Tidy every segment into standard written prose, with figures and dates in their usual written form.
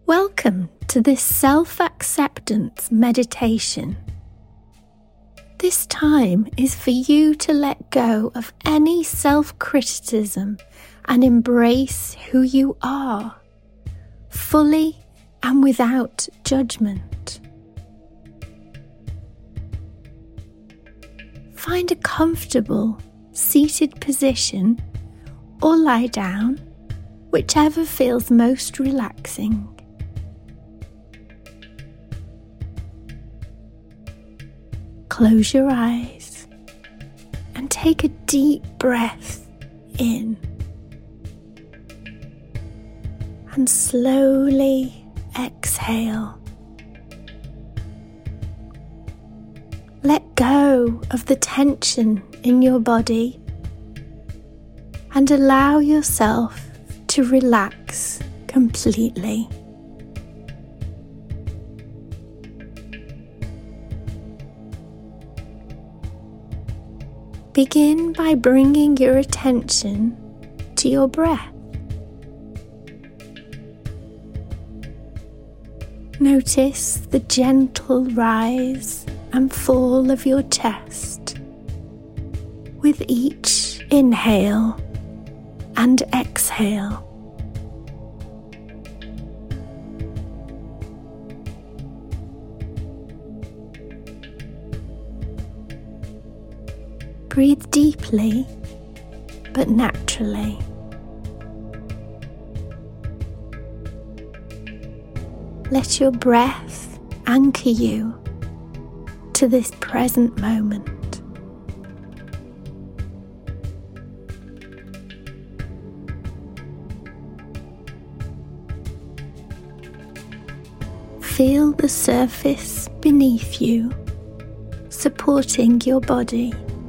Welcome to this self-acceptance meditation. This time is for you to let go of any self-criticism and embrace who you are, fully and without judgment. Find a comfortable, seated position or lie down, whichever feels most relaxing. Close your eyes and take a deep breath in and slowly exhale. Let go of the tension in your body and allow yourself to relax completely. Begin by bringing your attention to your breath. Notice the gentle rise and fall of your chest with each inhale and exhale. Breathe deeply but naturally. Let your breath anchor you to this present moment. Feel the surface beneath you, supporting your body.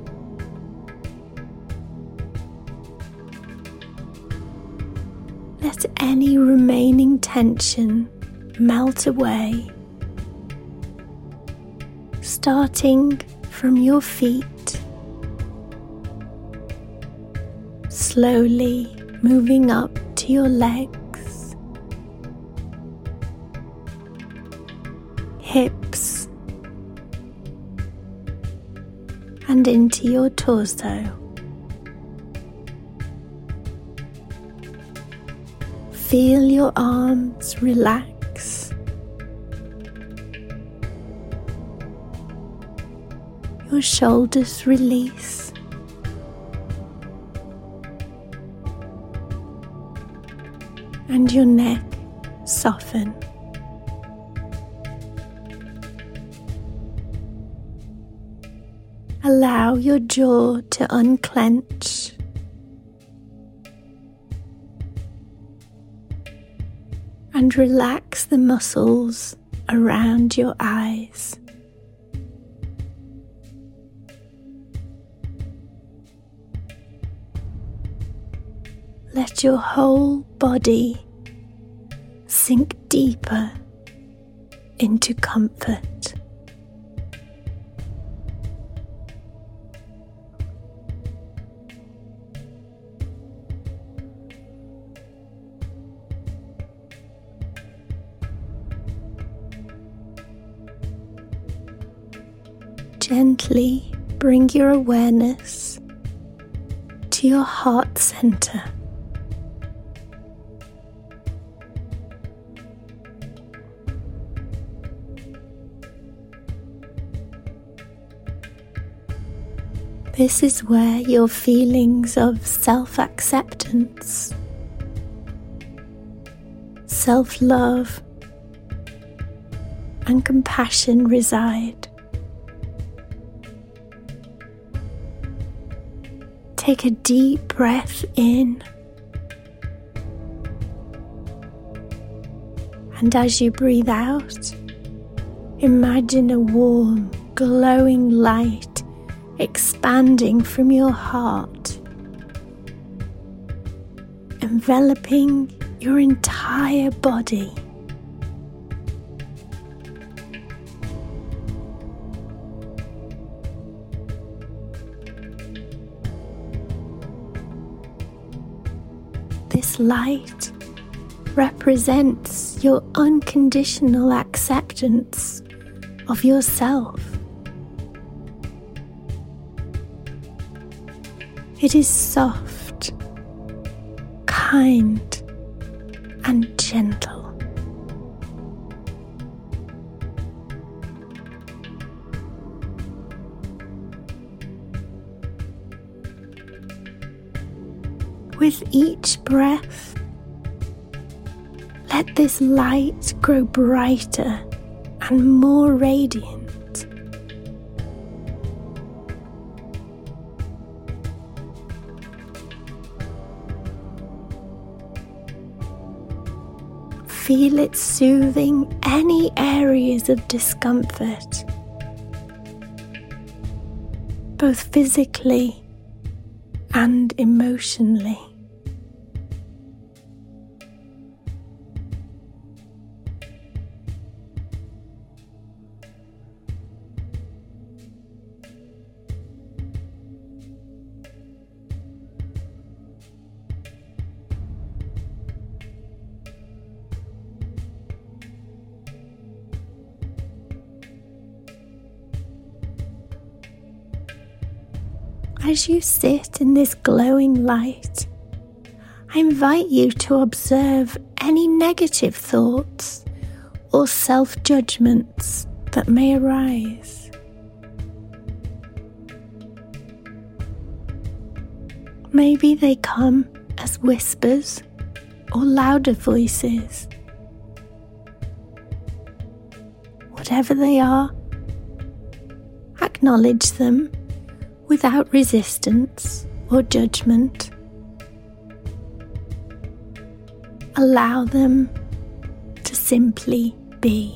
Let any remaining tension melt away, starting from your feet, slowly moving up to your legs, hips, and into your torso. Feel your arms relax, your shoulders release, and your neck soften. Allow your jaw to unclench. And relax the muscles around your eyes. Let your whole body sink deeper into comfort. Gently bring your awareness to your heart center. This is where your feelings of self-acceptance, self-love, and compassion reside. Take a deep breath in, and as you breathe out, imagine a warm, glowing light expanding from your heart, enveloping your entire body. This light represents your unconditional acceptance of yourself. It is soft, kind, and gentle. With each breath, let this light grow brighter and more radiant. Feel it soothing any areas of discomfort, both physically and emotionally. As you sit in this glowing light, I invite you to observe any negative thoughts or self-judgments that may arise. Maybe they come as whispers or louder voices. Whatever they are, acknowledge them without resistance or judgment. Allow them to simply be.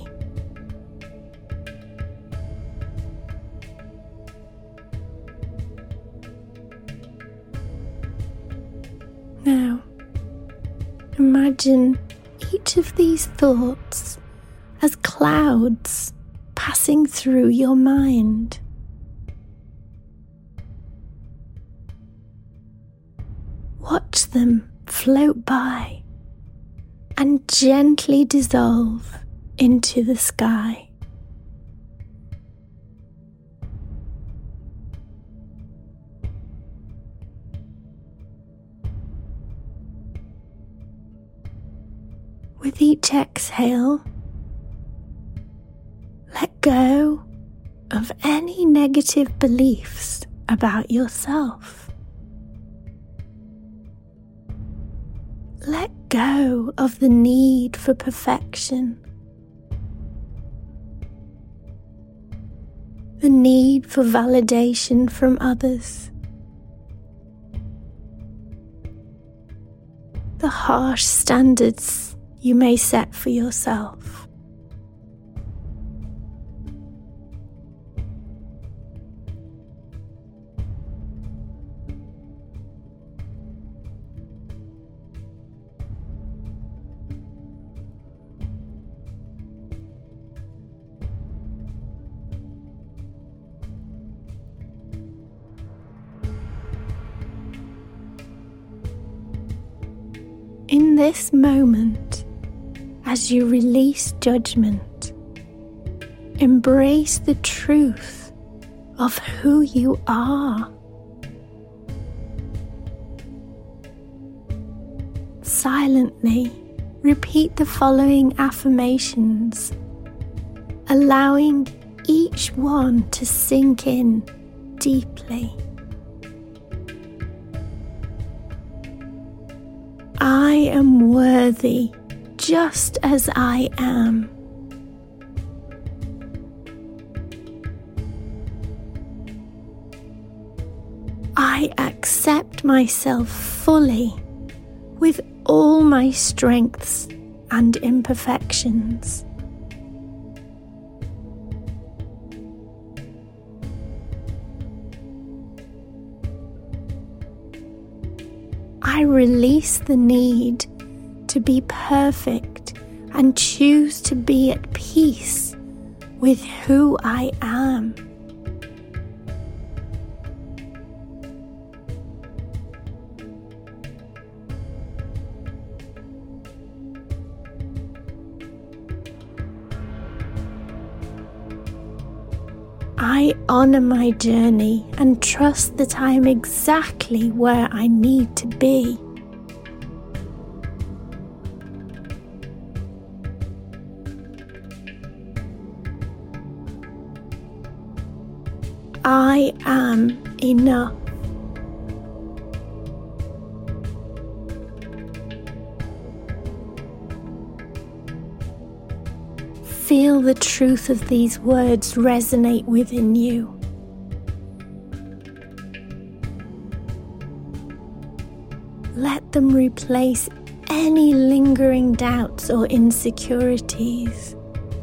Now, imagine each of these thoughts as clouds passing through your mind. Watch them float by and gently dissolve into the sky. With each exhale, let go of any negative beliefs about yourself. Let go of the need for perfection, the need for validation from others, the harsh standards you may set for yourself. In this moment, as you release judgment, embrace the truth of who you are. Silently repeat the following affirmations, allowing each one to sink in deeply. I am worthy just as I am. I accept myself fully with all my strengths and imperfections. I release the need to be perfect and choose to be at peace with who I am. I honor my journey and trust that I am exactly where I need to be. I am enough. Feel the truth of these words resonate within you. Let them replace any lingering doubts or insecurities.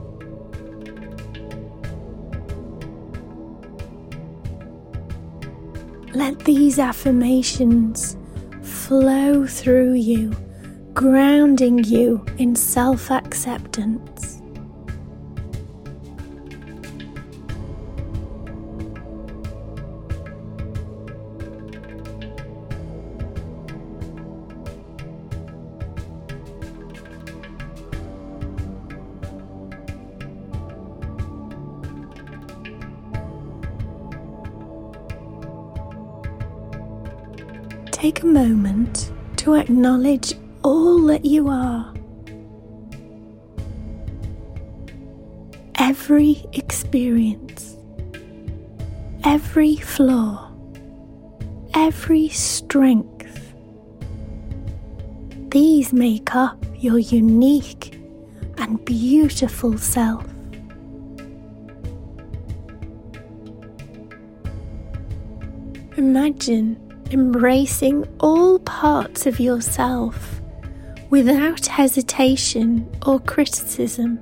Let these affirmations flow through you, grounding you in self-acceptance. Take a moment to acknowledge all that you are. Every experience, every flaw, every strength. These make up your unique and beautiful self. Imagine embracing all parts of yourself without hesitation or criticism.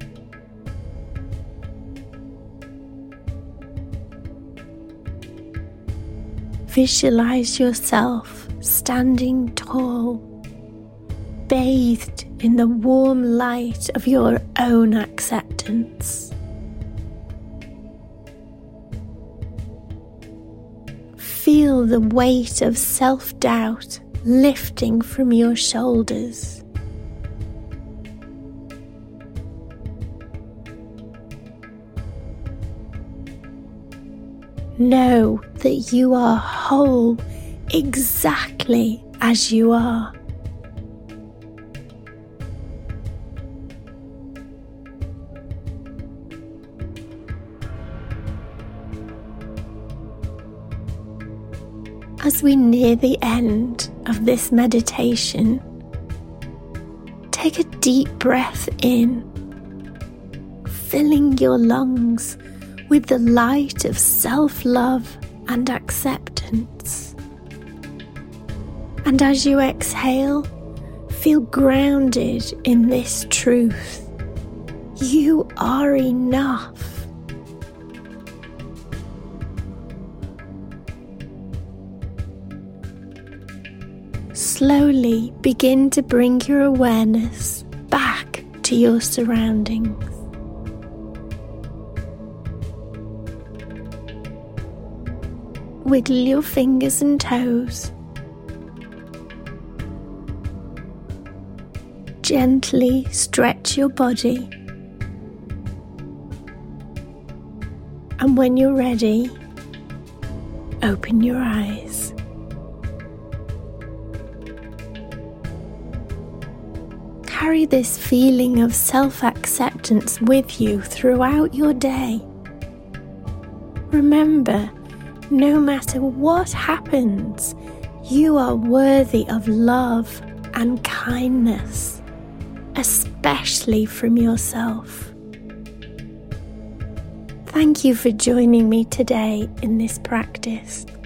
Visualize yourself standing tall, bathed in the warm light of your own acceptance. Feel the weight of self-doubt lifting from your shoulders. Know that you are whole exactly as you are. As we near the end of this meditation, take a deep breath in, filling your lungs with the light of self-love and acceptance. And as you exhale, feel grounded in this truth. You are enough. Slowly begin to bring your awareness back to your surroundings. Wiggle your fingers and toes. Gently stretch your body. And when you're ready, open your eyes. Carry this feeling of self-acceptance with you throughout your day. Remember, no matter what happens, you are worthy of love and kindness, especially from yourself. Thank you for joining me today in this practice.